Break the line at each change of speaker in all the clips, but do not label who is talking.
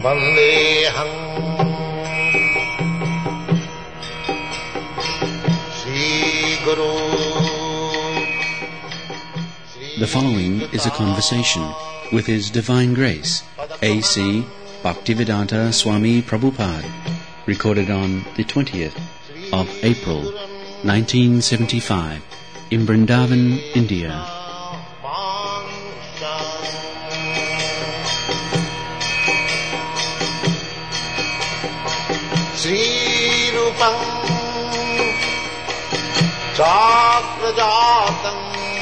Vandeham Sri Guru.
The following is a conversation with His Divine Grace, A.C. Bhaktivedanta Swami Prabhupada, recorded on the 20th of April, 1975, in Vrindavan, India.
Sri Rupam Chakrajatam.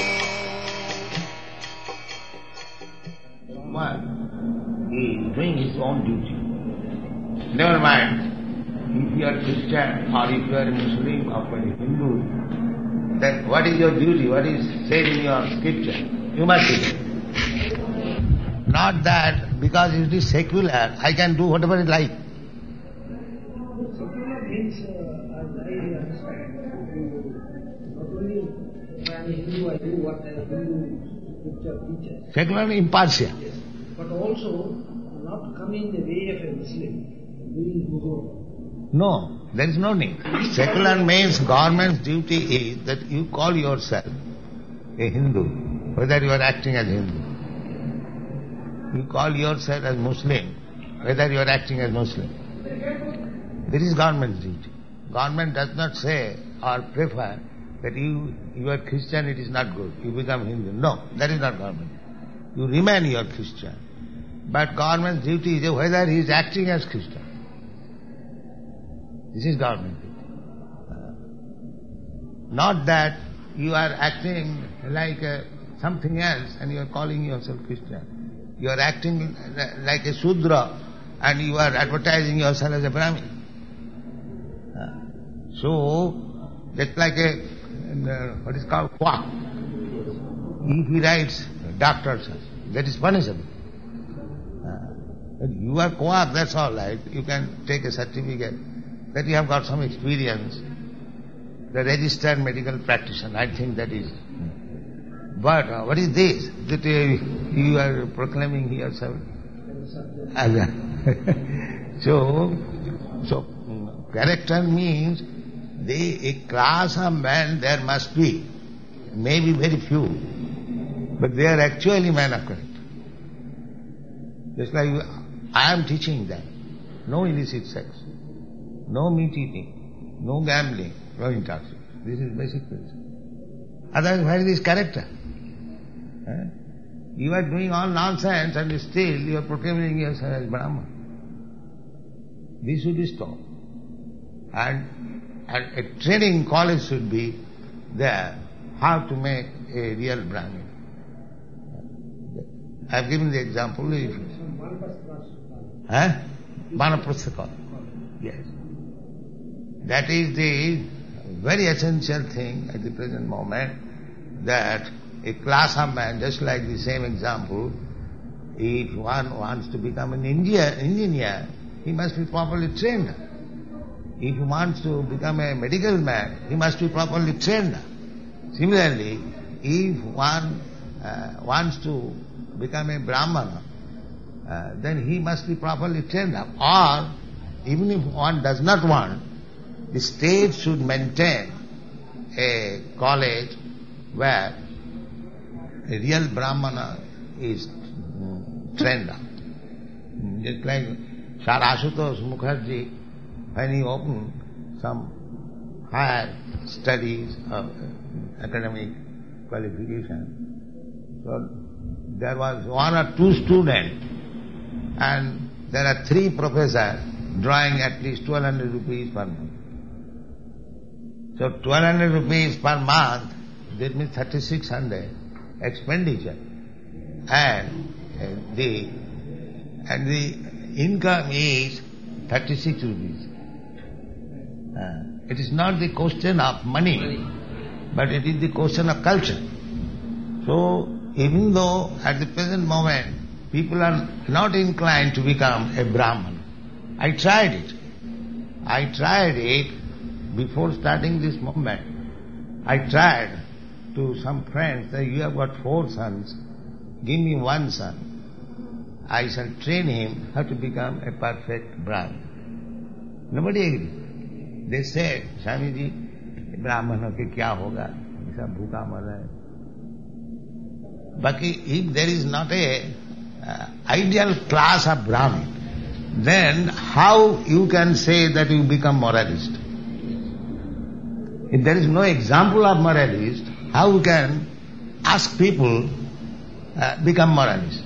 He is doing his own duty. Never mind if you are Christian or if you are a Muslim or a Hindu, then what is your duty? What is said in your scripture? You must do it. Not that because it is secular, I can do whatever I like.
Secular means, as I understand, not only when I am a Hindu, I do what the Hindu scripture teaches.
Secular means impartial.
Yes. But also not coming the way of a Muslim, doing his own.
No, there is no need. Secular means government's duty is that you call yourself a Hindu, whether you are acting as Hindu. You call yourself as Muslim, whether you are acting as Muslim. This is government's duty. Government does not say or prefer that you are Christian, it is not good, you become Hindu. No, that is not government. You remain your Christian. But government's duty is whether he is acting as Christian. This is government duty. Not that you are acting like something else and you are calling yourself Christian. You are acting like a Shudra and you are advertising yourself as a Brahmin. So, that's like what is called quack. If he writes doctors, that is punishable. You are quack, that's all right. You can take a certificate that you have got some experience. The registered medical practitioner, I think that is. But what is this? That you are proclaiming yourself? So, character means a class of men there must be, maybe very few, but they are actually men of character. Just like I am teaching them, no illicit sex, no meat eating, no gambling, no intoxication. This is basic principle. Otherwise, where is this character? You are doing all nonsense and still you are proclaiming yourself as Brahman. This should be stopped. And a training college should be there, how to make a real Brahmin. I have given the example. Vanaprastha. Yes. That is the very essential thing at the present moment, that a class of men, just like the same example, if one wants to become an engineer, he must be properly trained. If he wants to become a medical man, he must be properly trained. Similarly, if one wants to become a Brahmana, then he must be properly trained up. Or, even if one does not want, the state should maintain a college where a real Brahmana is trained up. Just like Sir Ashutosh Mukherjee, when he opened some higher studies of academic qualification, so there was one or two students and there are 3 professors drawing at least 1200 rupees per month. So 1200 rupees per month, that means 3600 expenditure, and the income is 36 rupees. It is not the question of money, but it is the question of culture. So, even though at the present moment people are not inclined to become a Brahman, I tried it. Before starting this movement. I tried to some friends that you have got 4 sons, give me 1 son. I shall train him how to become a perfect Brahmin. Nobody agreed. They said, Swamiji, Brahmana ke kya hoga? Isa bhuka mar raha hai. But if there is not a ideal class of Brahmin, then how you can say that you become moralist? If there is no example of moralist, how you can ask people become moralist?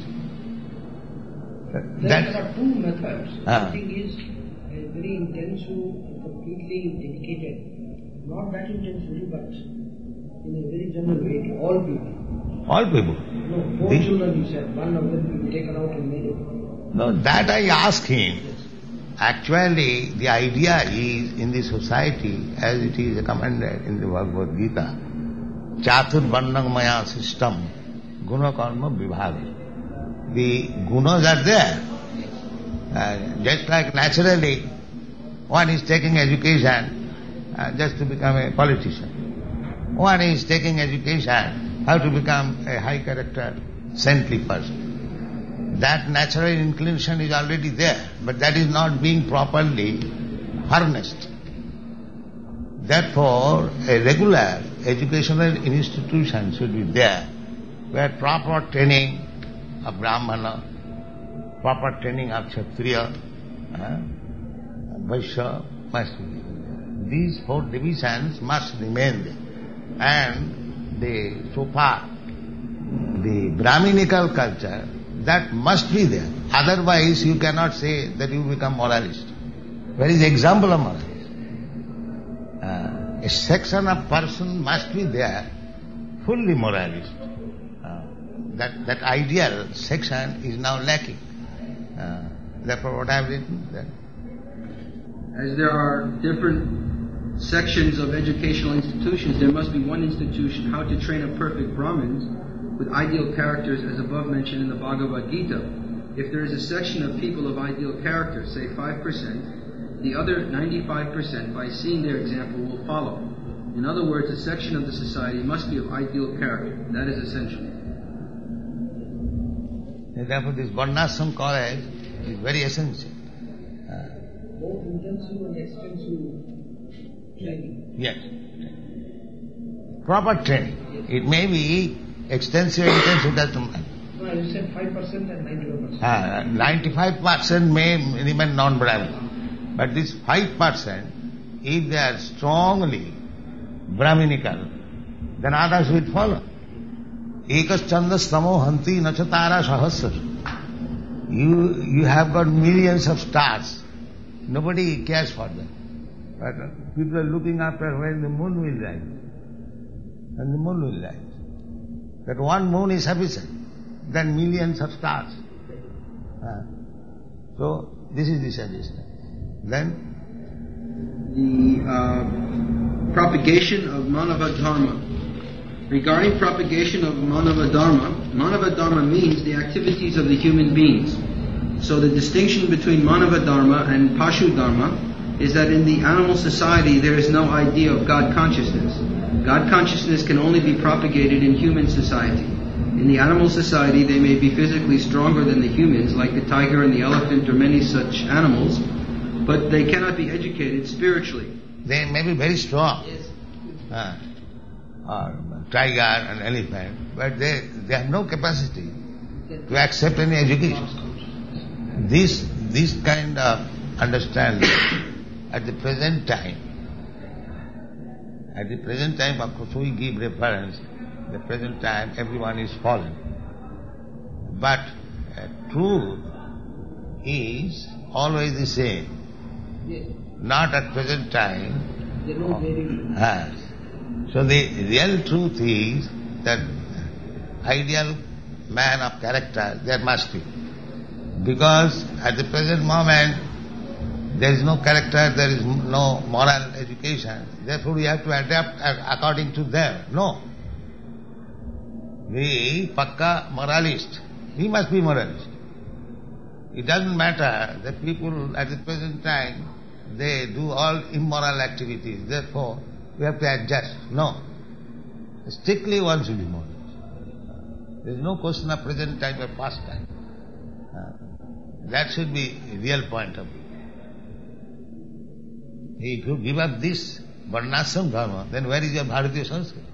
There are two methods. One thing is very intensive, completely dedicated. Not that intensely, but in a very general way to all people.
All people?
No, 4 children, he said. One of them will be taken out and made it.
No, that I asked him. Actually, the idea is in the society, as it is recommended in the Bhagavad Gita, Chatur Varnamaya system, Guna Karma Vibhaga. The gunas are there. Just like naturally, one is taking education just to become a politician. One is taking education how to become a high character, saintly person. That natural inclination is already there, but that is not being properly harnessed. Therefore, a regular educational institution should be there, where proper training of Brahmana, proper training of Kshatriya, Vaishya must be there. These 4 divisions must remain there. And so far, the Brahminical culture, that must be there. Otherwise, you cannot say that you become moralist. Where is the example of moralist? A section of person must be there, fully moralist. That ideal section is now lacking. Therefore, what I have written there.
As there are different sections of educational institutions, there must be one institution, how to train a perfect Brahmins with ideal characters as above mentioned in the Bhagavad Gita. If there is a section of people of ideal character, say 5%, the other 95% by seeing their example will follow. In other words, a section of the society must be of ideal character. That is essential.
And therefore this Varnashram college is very essential.
Both intensive and extensive training.
Yes. Proper training. It may be extensive, intensive, doesn't matter.
No, you said 5% and 95%.
95% may remain non-Brahmin. But this 5%, if they are strongly Brahminical, then others will follow. Ekas chandas tamo hanti nachatara sahasra. You have got millions of stars. Nobody cares for them. But people are looking after when the moon will rise. And the moon will rise. That one moon is sufficient. Then millions of stars. So this is the suggestion. Then
the propagation of Manava Dharma. Regarding propagation of Manava Dharma means the activities of the human beings. So the distinction between Manava Dharma and Pashu Dharma is that in the animal society there is no idea of God consciousness. God consciousness can only be propagated in human society. In the animal society they may be physically stronger than the humans, like the tiger and the elephant or many such animals, but they cannot be educated spiritually.
They may be very strong. Yes. Tiger and elephant, but they have no capacity to accept any education. This kind of understanding at the present time, of course we give reference, at the present time everyone is fallen. But truth is always the same. Not at present time. So the real truth is that ideal man of character there must be. Because at the present moment there is no character, there is no moral education. Therefore we have to adapt according to them. No. The pakka moralist, he must be moralist. It doesn't matter that people at the present time they do all immoral activities. Therefore we have to adjust. No. Strictly one should be moralist. There is no question of present time or past time. That should be real point of view. If you give up this Varnashram Dharma, then where is your Bharatiya Sanskrit?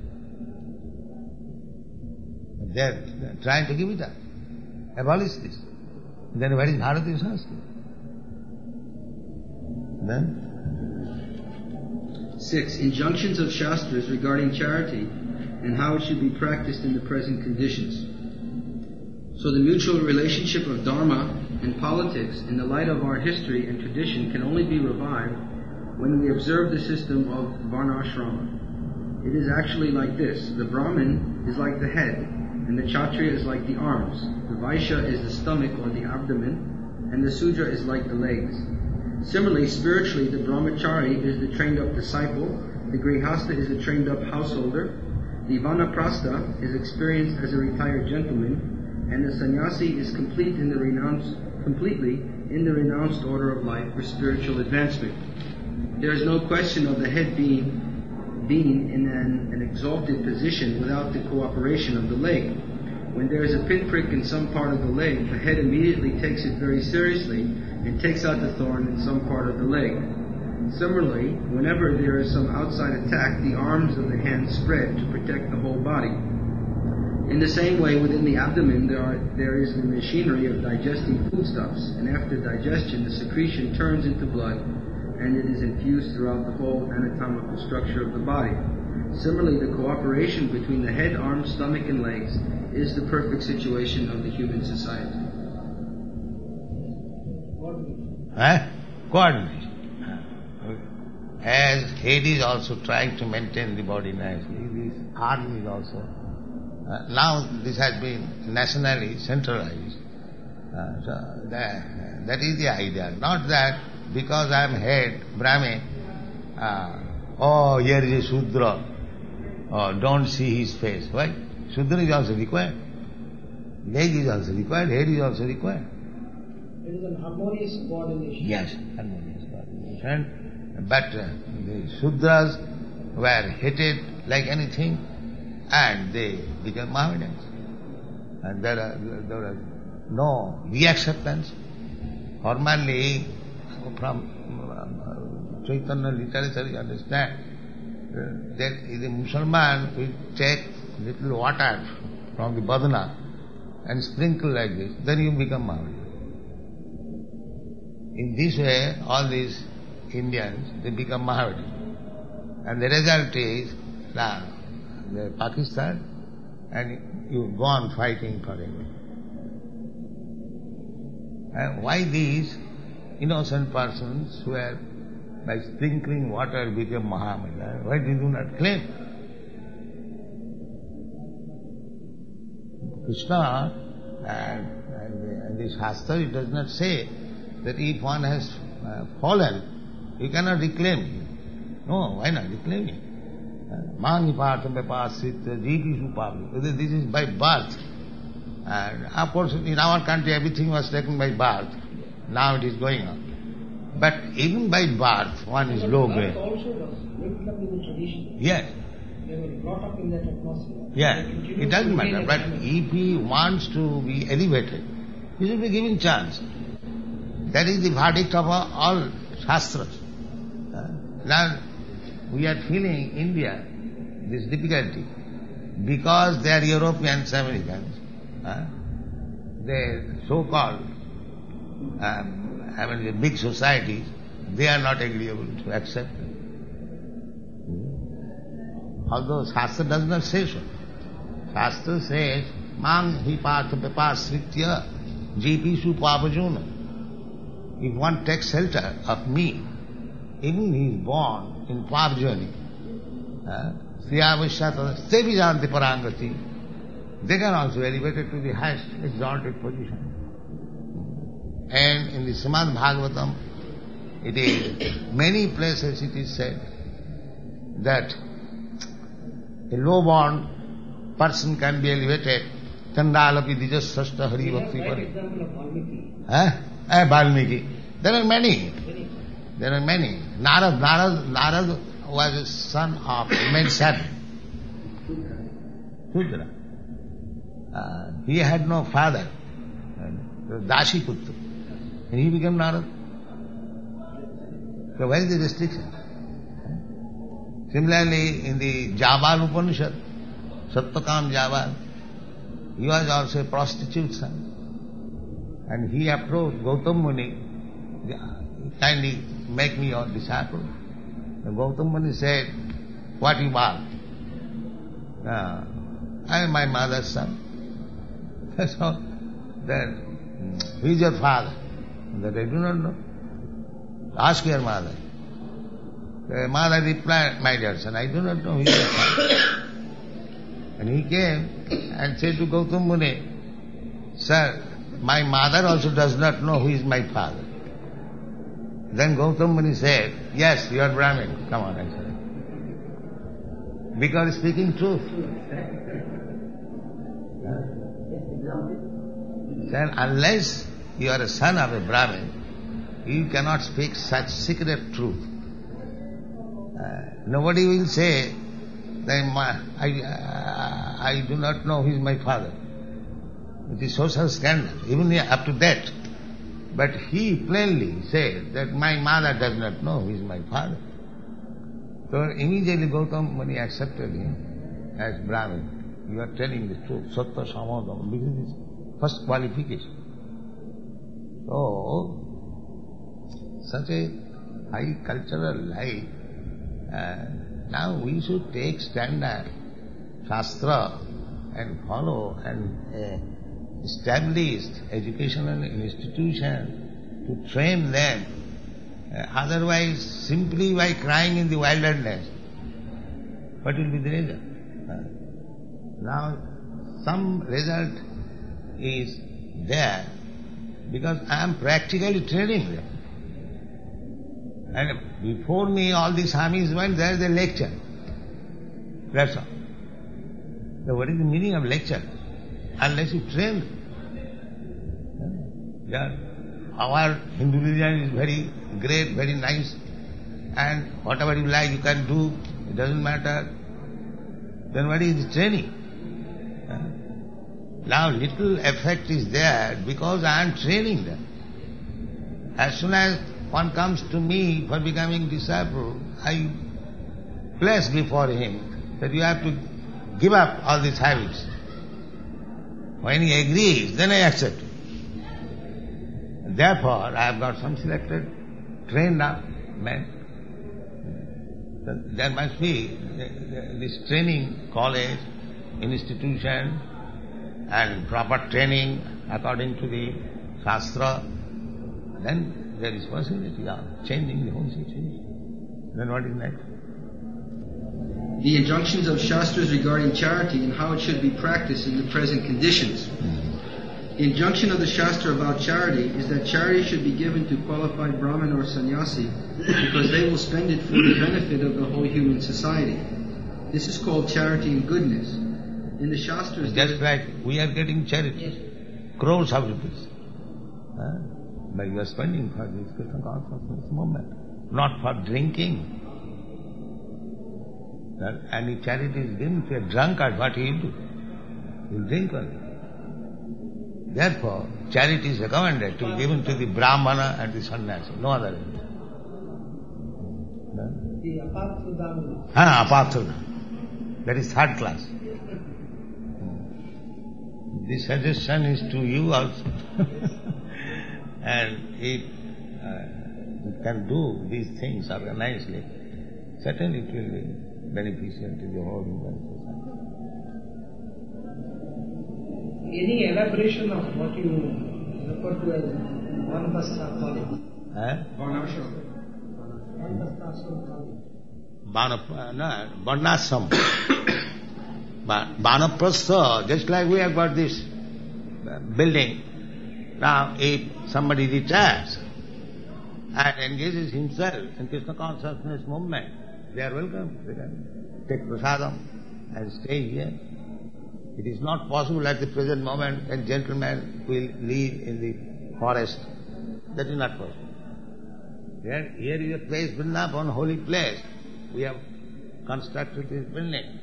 They are trying to give it up. Abolish this. Then where is Bharatiya Sanskrit? Then?
6. Injunctions of Shastras regarding charity and how it should be practiced in the present conditions. So the mutual relationship of Dharma and politics in the light of our history and tradition can only be revived when we observe the system of Varnashrama. It is actually like this. The Brahmin is like the head, and the Kshatriya is like the arms. The Vaishya is the stomach or the abdomen, and the Sudra is like the legs. Similarly, spiritually, the Brahmachari is the trained-up disciple, the Grihastha is the trained-up householder, the Vanaprastha is experienced as a retired gentleman, and the Sannyasi is completely in the renounced order of life for spiritual advancement. There is no question of the head being in an exalted position without the cooperation of the leg. When there is a pinprick in some part of the leg, the head immediately takes it very seriously and takes out the thorn in some part of the leg. Similarly, whenever there is some outside attack, the arms of the hand spread to protect the whole body. In the same way, within the abdomen there is the machinery of digesting foodstuffs, and after digestion the secretion turns into blood and it is infused throughout the whole anatomical structure of the body. Similarly, the cooperation between the head, arms, stomach, and legs is the perfect situation of the human society.
Coordination. As head is also trying to maintain the body nicely, this arm is also. Now this has been nationally centralized. So that is the idea. Not that because I am head, Brahmin, here is a Shudra, don't see his face. Why? Shudra is also required. Leg is also required, head is also required.
It is an harmonious coordination.
Yes, harmonious coordination. But the Shudras were hated like anything and they became Mohammedans. And there are no reacceptance. Formally, from Chaitanya literature you understand that if a Musalman will take little water from the badana and sprinkle like this, then you become Mohammedan. In this way, all these Indians, they become Mohammedan. And the result is, the Pakistan, and you go on fighting forever. And why these innocent persons who are by sprinkling water become Mohammedan, why they do not claim? Krishna and this Shastra, it does not say that if one has fallen, you cannot reclaim him. No, why not reclaim him? Mani partham vipasrita jipi supabhi. This is by birth. And of course in our country everything was taken by birth. Now it is going on. But even by birth one is low grade.
Also was built up in the tradition.
Yes.
They were brought up in that atmosphere.
Yeah, it doesn't matter. But if he wants to be elevated, he should be given chance. That is the verdict of all Shastras. Now, we are feeling India, this difficulty, because they are Europeans, Americans. They so-called, the big societies, they are not agreeable to accept it. Although Shastra does not say so. Shastra says, Mang hi partha vipasritya jipishu papajuna. If one takes shelter of me, even he is born in Parjani, Sriyavashyata, Sevijanti Parangati, they can also elevate it to the highest exalted position. And in the Srimad Bhagavatam, it is, many places it is said that a low-born person can be elevated. Chandalapi dijas sashta hari bhakti pari.
Example of Valmiki.
Valmiki. There are many. There are many. Narad was a son of Medsan. Shudra. He had no father. Dashiputra. And he became Narada. So where is the restriction? Similarly, in the Jabal Upanishad, Satyakam Jabal, he was also a prostitute son. And he approached Gautam Muni, kindly make me your disciple. And Gautam Muni said, what you want? I am my mother's son. So, then, who is your father? That I do not know. Ask your mother. The mother replied, my dear son, I do not know who is your father. And he came and said to Gautam Muni, sir, my mother also does not know who is my father. Then Gautam Muni said, yes, you are Brahmin. Come on, I said. Because speaking truth. Then unless you are a son of a Brahmin, you cannot speak such secret truth. Nobody will say that I do not know who is my father. It is social scandal, even up to that. But he plainly said that my mother does not know who is my father. So immediately Gautam Muni accepted him as Brahmin. You are telling the truth, Sattva Samadham, this is his first qualification. So, such a high cultural life, now we should take standard, Shastra, and follow and establish educational institution to train them. Otherwise, simply by crying in the wilderness, what will be the result? Now, some result is there because I am practically training them. And before me, all the Swamis went, there is a lecture. That's all. So what is the meaning of lecture? Unless you train them. Yeah. Our Hindu religion is very great, very nice, and whatever you like you can do, it doesn't matter. Then what is the training? Now little effect is there because I am training them. As soon as one comes to me for becoming disciple, I place before him that you have to give up all these habits. When he agrees, then I accept it. Therefore, I have got some selected, trained up men. There must be this training college, institution, and proper training according to the Shastra. Then there is possibility of changing the whole situation. Then what is next?
The injunctions of Shastras regarding charity and how it should be practiced in the present conditions. The injunction of the Shastra about charity is that charity should be given to qualified Brahmin or sannyasi because they will spend it for the benefit of the whole human society. This is called charity and goodness. In the Shastras...
Just like we are getting charity, crores of rupees. But you are spending for this Krishna consciousness movement, not for drinking. And if charity is given to a drunkard, what he will do? He will drink only. Therefore, charity is recommended to be given to the Brahmana and the sannyasi, no other way.
The apathodana.
Apathodana. That is third class. This suggestion is to you also. And if you can do these things organizedly, certainly it will be beneficial to the whole human society.
Any elaboration of what you refer to as Vanapastha calling?
Varnashram. Vanaprastha, just like we have got this building. Now, if somebody retires and engages himself in Krishna consciousness movement, they are welcome. They can take prasadam and stay here. It is not possible at the present moment a gentleman will live in the forest. That is not possible. Here is a place, Vrindavan, holy place. We have constructed this building.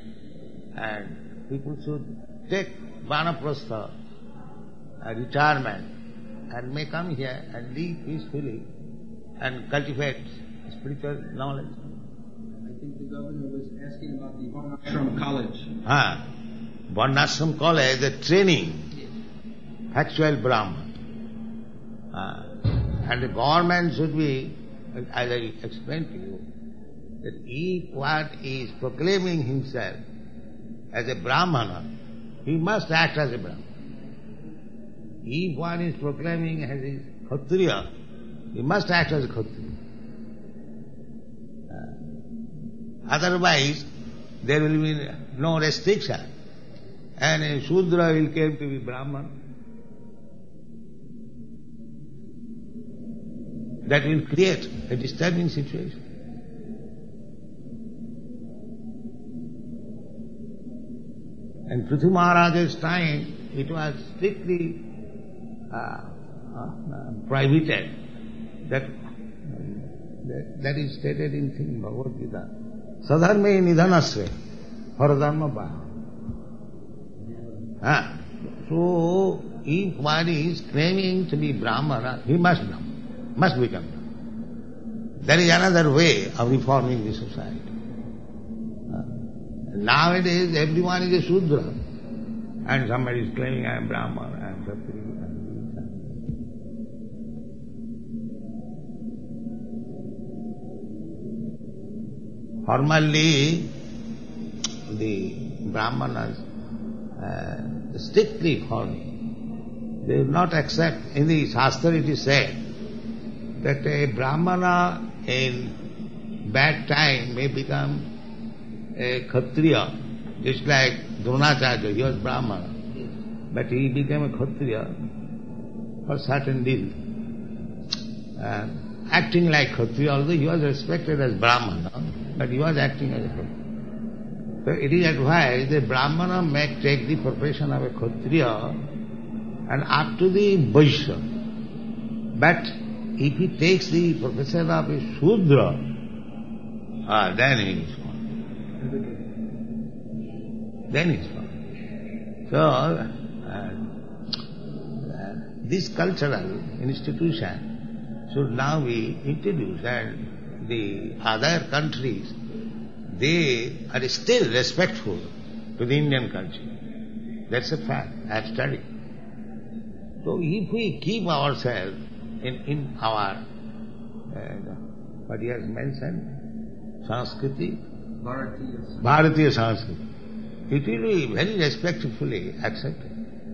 And people should take Vanaprastha, a retirement, and may come here and live peacefully and cultivate spiritual knowledge.
I think the governor was asking about the Varnashram College.
Varnashram College, the training, actual Brahman. And the government should be, as I explained to you, that if one is proclaiming himself as a Brahmana, he must act as a Brahmana. If one is proclaiming as a Kshatriya, he must act as a Kshatriya. Otherwise, there will be no restriction. And a Shudra will claim to be Brahman. That will create a disturbing situation. In Prithu Maharaj's time, it was strictly prohibited. That is stated in Bhagavad Gita. Sadharme nidhanasve, paradharma bhaha. So, if one is claiming to be Brahmana, he must become Brahmana. There is another way of reforming the society. Nowadays, everyone is a Shudra, and somebody is claiming I am Brahman, I am Kshatriya. Formerly, the Brahmanas strictly followed. They will not accept. In the Shastra it is said that a Brahmana in bad time may become a Kshatriya, just like Dronacharya, he was Brahmana. But he became a Kshatriya for certain reason. Acting like Kshatriya, although he was respected as Brahmana, but he was acting as a Kshatriya. So it is advised that Brahmana may take the profession of a Kshatriya and up to the Vaishya. But if he takes the profession of a Shudra, then he is gone. Then he is gone. So, this cultural institution should now be introduced, and the other countries, they are still respectful to the Indian culture. That's a fact. I have studied. So if we keep ourselves in our, what he has mentioned, Sanskriti, Bharatiya Sanskriti, it will be very respectfully accepted.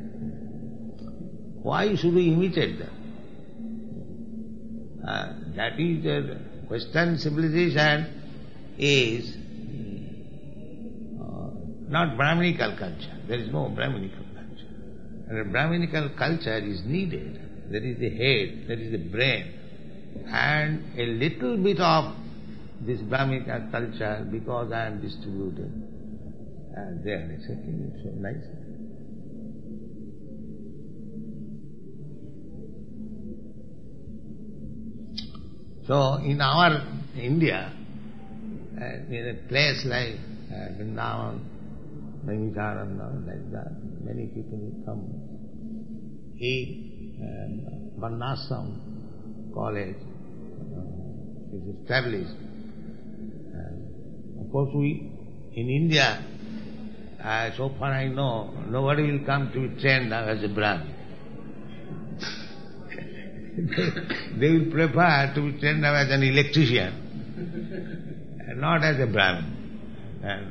Why should we imitate them? That is, Western civilization is not Brahminical culture. There is no Brahminical culture. And a Brahminical culture is needed. There is the head, there is the brain, and a little bit of this Brahminical culture, because I am distributed, and they are accepting it so nicely. So in our India, in a place like Vrindavan, Naimisharanda, like that, many people will come. Varnashram College is established. Of course, in India, so far I know, nobody will come to be trained as a Brahmin. They will prefer to be trained as an electrician, and not as a Brahmin. And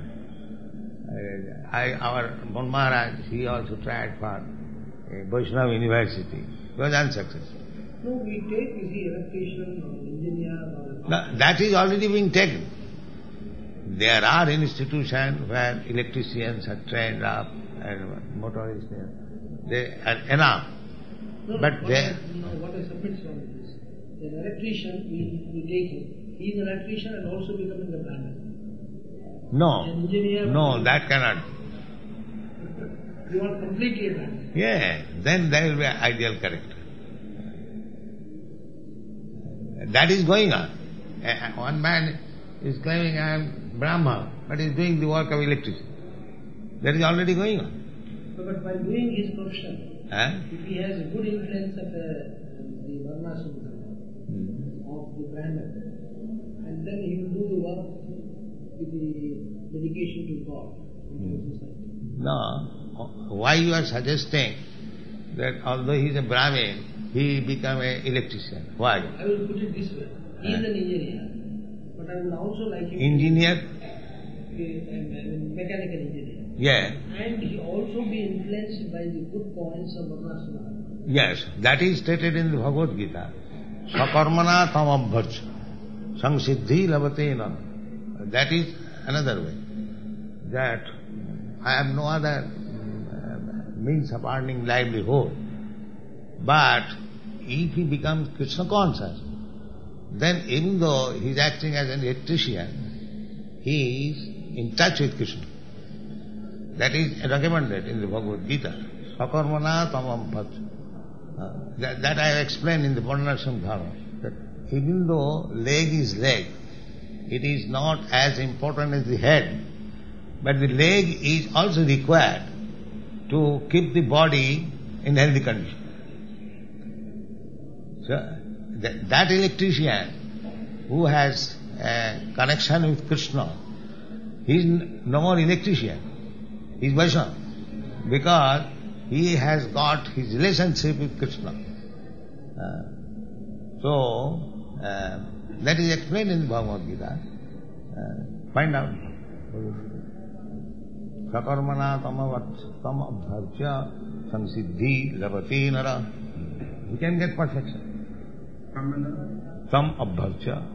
our Bon Maharaj, he also tried for a Vaishnava university. He was unsuccessful.
No, we take, you see, electrician or engineer or...
No, that is already being taken. There are institutions where electricians are trained up and motorists, they are enough.
No,
but
what I submit from this, an electrician, we take him. He is an electrician and also becoming a Brahmin.
No,
An engineer...
no, that cannot.
You are completely a Brahmin.
Yeah, then there will be an ideal character. That is going on. One man is claiming I am Brahma, but is doing the work of electrician. That is already going on.
But by doing his profession, If he has a good influence of the Varnashram of the Brahman, and then he will do the work with the dedication to God and to society.
No, why you are suggesting that although he is a Brahmin, he become an electrician? Why?
I will put it this way. He is an engineer, but I would also like him
Engineer?
to be a mechanical engineer.
Yeah.
And he also be influenced by the good points of Varnashram.
Yes, that is stated in the Bhagavad Gita. Sakarmana tamabhaj samsiddhi lavatena. That is another way. That I have no other means of earning livelihood. But if he becomes Krishna conscious, then even though he is acting as an electrician, he is in touch with Krishna. That is recommended in the Bhagavad Gita. Sakarmana tamam bhaj. That I have explained in the Varnashram Dharma. That even though leg is leg, it is not as important as the head. But the leg is also required to keep the body in healthy condition. So, that electrician who has a connection with Krishna, he is no more electrician. He is Vaishnava, because he has got his relationship with Krishna. That is explained in the Bhagavad Gita. Find out. Sakarmana tam abharcha samsiddhi lavati nara. He can get perfection. Tam abharcha.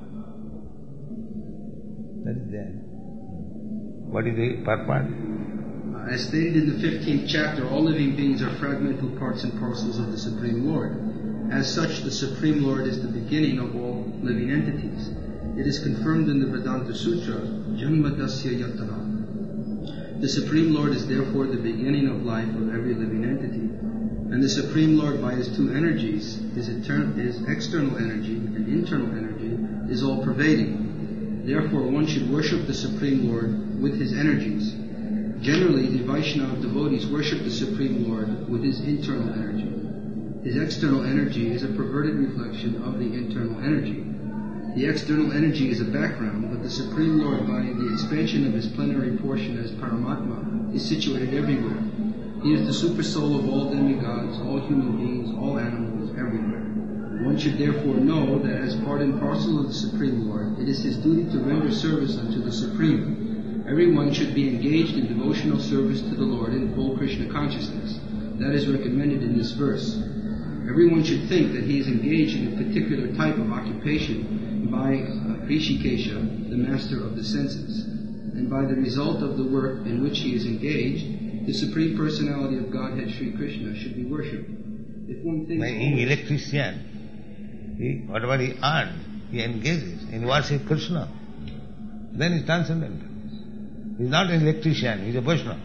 That is there. What is the purport?
As stated in the 15th chapter, all living beings are fragmental parts and parcels of the Supreme Lord. As such, the Supreme Lord is the beginning of all living entities. It is confirmed in the Vedanta Sutra, Janmadasya Yatana. The Supreme Lord is therefore the beginning of life of every living entity. And the Supreme Lord, by his two energies, his external energy and internal energy, is all-pervading. Therefore, one should worship the Supreme Lord with his energies. Generally, the Vaishnava devotees worship the Supreme Lord with his internal energy. His external energy is a perverted reflection of the internal energy. The external energy is a background, but the Supreme Lord, by the expansion of his plenary portion as Paramatma, is situated everywhere. He is the super soul of all demigods, all human beings, all animals, everywhere. One should therefore know that as part and parcel of the Supreme Lord, it is his duty to render service unto the Supreme. Everyone should be engaged in devotional service to the Lord in full Krishna consciousness. That is recommended in this verse. Everyone should think that he is engaged in a particular type of occupation by Rishikesha, the master of the senses. And by the result of the work in which he is engaged, the Supreme Personality of Godhead, Sri Krishna, should be worshipped. If one thinks...
Being electrician, whatever he earns, he engages in worship Krishna. Then he is transcendental. He is not an electrician, he is a Vaishnava.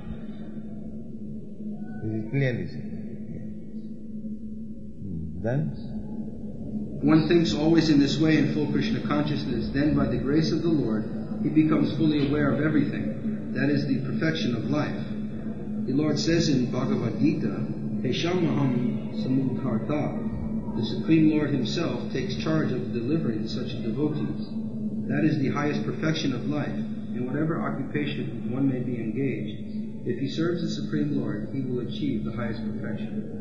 This is clearly said. Then?
One thinks always in this way in full Krishna consciousness, then by the grace of the Lord, he becomes fully aware of everything. That is the perfection of life. The Lord says in Bhagavad Gita, Heshamaham samudharta. The Supreme Lord himself takes charge of delivering such devotees. That is the highest perfection of life. In whatever occupation one may be engaged, if he serves the Supreme Lord, he will achieve the highest perfection.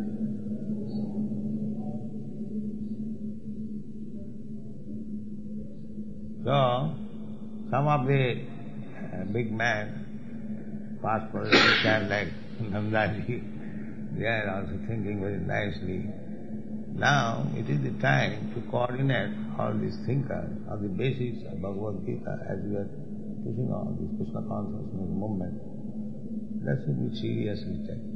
So, some of the big men, past politicians like Nandaji, they are also thinking very nicely. Now it is the time to coordinate all these thinkers on the basis of Bhagavad Gita as we are pushing on this Krishna consciousness movement. That should be seriously taken.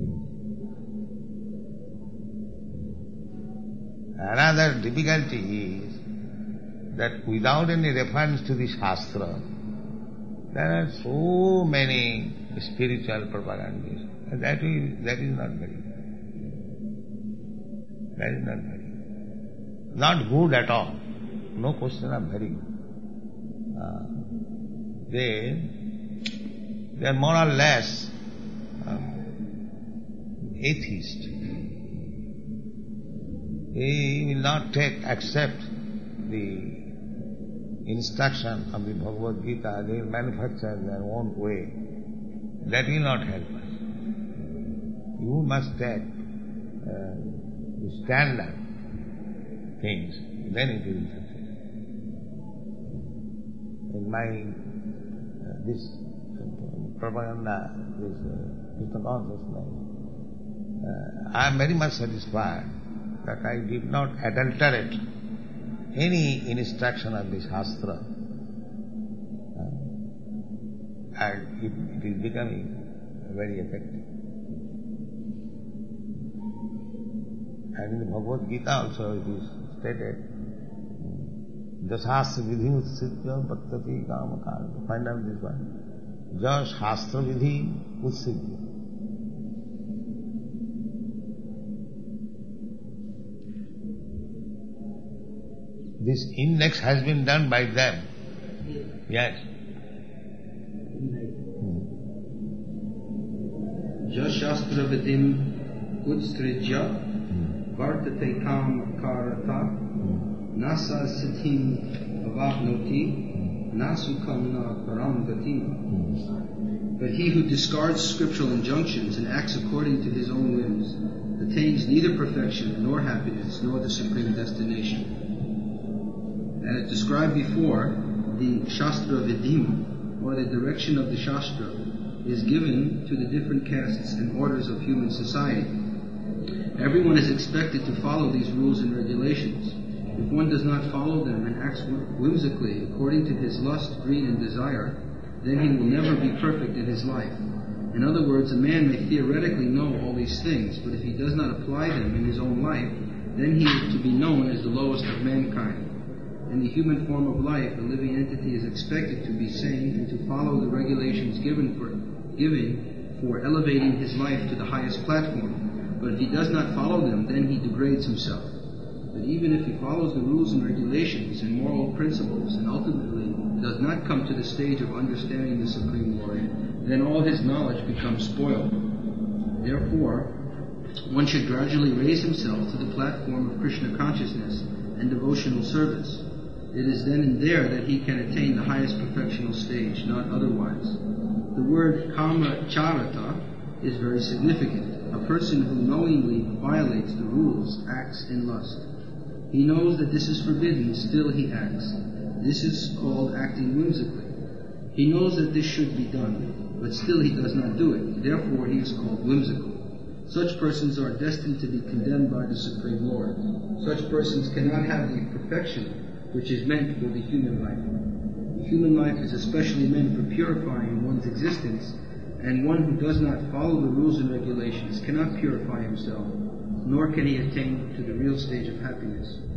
Another difficulty is that without any reference to the Shastra, there are so many spiritual propagandists. And that is not very good. That is not very good. Not good at all. No question of very good. They are more or less atheist. He will not accept the instruction of the Bhagavad Gita. They will manufacture their own way. That will not help us. You must take the standard things, then it will succeed. In my this propaganda, this Krishna consciousness, I am very much satisfied that I did not adulterate any instruction of the Shastra, and it is becoming very effective. And in the Bhagavad Gita also it is stated, Jasastra vidhi utsitya pattati kamakar. Find out this one. Jasastra vidhi utsitya. This index has been done by them. Yes.
Jasastra vidhim utstrijya vartate kam karata nasa siddhim avapnoti nasukam na param gati. But he who discards scriptural injunctions and acts according to his own whims attains neither perfection nor happiness nor the supreme destination. And as described before, the Shastra Vidhim, or the direction of the Shastra, is given to the different castes and orders of human society. Everyone is expected to follow these rules and regulations. If one does not follow them and acts whimsically according to his lust, greed, and desire, then he will never be perfect in his life. In other words, a man may theoretically know all these things, but if he does not apply them in his own life, then he is to be known as the lowest of mankind. In the human form of life, a living entity is expected to be sane and to follow the regulations given for elevating his life to the highest platform. But if he does not follow them, then he degrades himself. But even if he follows the rules and regulations and moral principles and ultimately does not come to the stage of understanding the Supreme Lord, then all his knowledge becomes spoiled. Therefore, one should gradually raise himself to the platform of Krishna consciousness and devotional service. It is then and there that he can attain the highest perfectional stage, not otherwise. The word kama charata is very significant. A person who knowingly violates the rules acts in lust. He knows that this is forbidden, still he acts. This is called acting whimsically. He knows that this should be done, but still he does not do it. Therefore he is called whimsical. Such persons are destined to be condemned by the Supreme Lord. Such persons cannot have the perfection which is meant for the human life. The human life is especially meant for purifying one's existence, and one who does not follow the rules and regulations cannot purify himself, nor can he attain to the real stage of happiness.